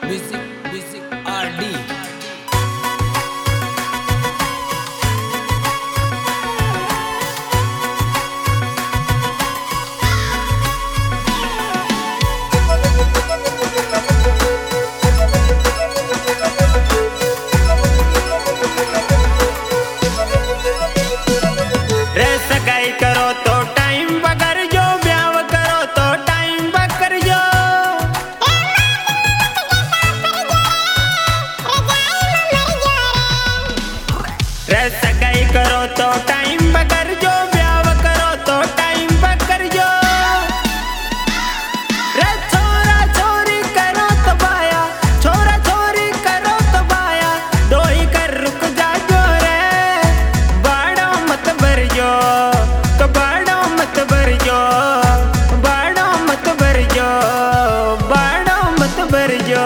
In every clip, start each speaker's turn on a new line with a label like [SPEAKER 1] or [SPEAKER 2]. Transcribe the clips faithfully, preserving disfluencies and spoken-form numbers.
[SPEAKER 1] Music music R D.
[SPEAKER 2] करो तो time बकर जो ब्याह करो तो टाइम बकर जो रे सगाई करो तो टाइम बकर जो ब्याह करो तो टाइम बकर जो रे छोरा छोरी करो तो बाया छोरा छोरी करो तो बाया डोई कर रुक जा जो रे बाड़ो मत भर जो तो बाड़ो मत भर जो बाड़ो मत भर जो बाड़ो मत भर जो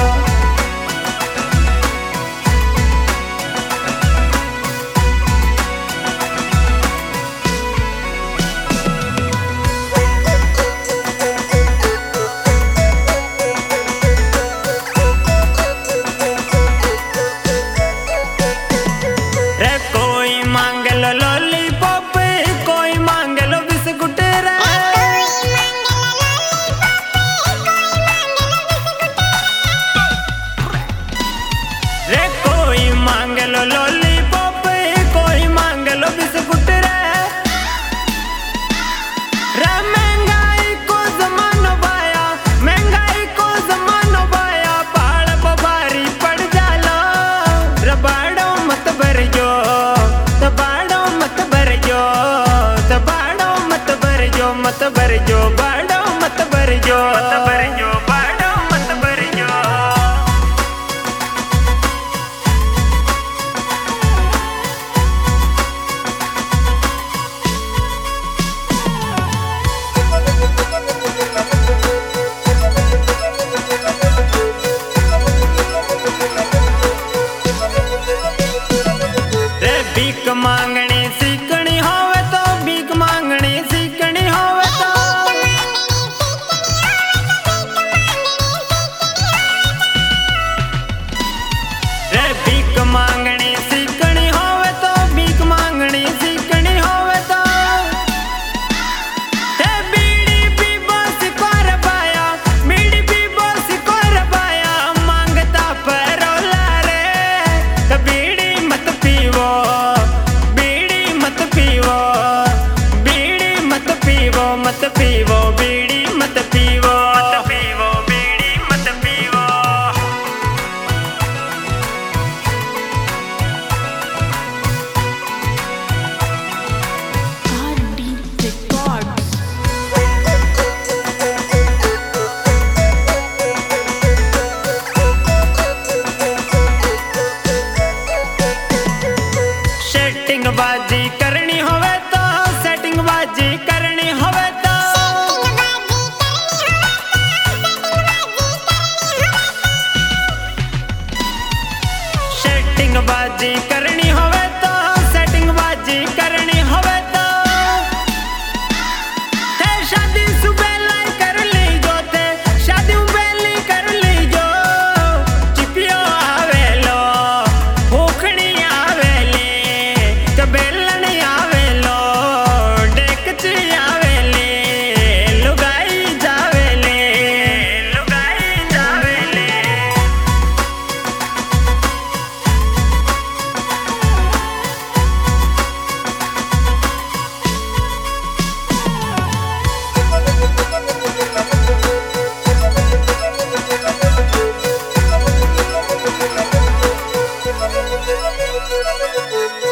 [SPEAKER 2] मत भर जो बाड़ो मत भर जो मत भर जो बाड़ो मत भर जो रे भीख मांगनी सीखनी होवे तो भीख मांगनी सीखनी होवे तो रे भीख मांगनी सीखनी होवे तो भीख मांगनी सीखनी होवे तो ते बीड़ी भी बस कर पाया बीड़ी भी बस कर पाया मांगता परोला रे तो बीड़ी मत पीवो बीड़ी मत पीवो बीड़ी मत पीवो मत पीवो बीड़ी मत पीवो मत पीवो बीड़ी मत पीवो
[SPEAKER 3] आर.डी. Records।
[SPEAKER 2] सेटिंग बाजी करनी होवे तो सेटिंग बाजी करनी होवे तो सेटिंग बाजी करनी होवे तो सेटिंग बाजी करनी होवे तो थे शादी सुबेला कर ली जो थे शादी उबेली कर ली जो चिपियो आवेलो भूखनी आवेली तो बेलन आवेलो डेकची आवेली लुगाई जावेली लुगाई जावेली
[SPEAKER 4] Thank you.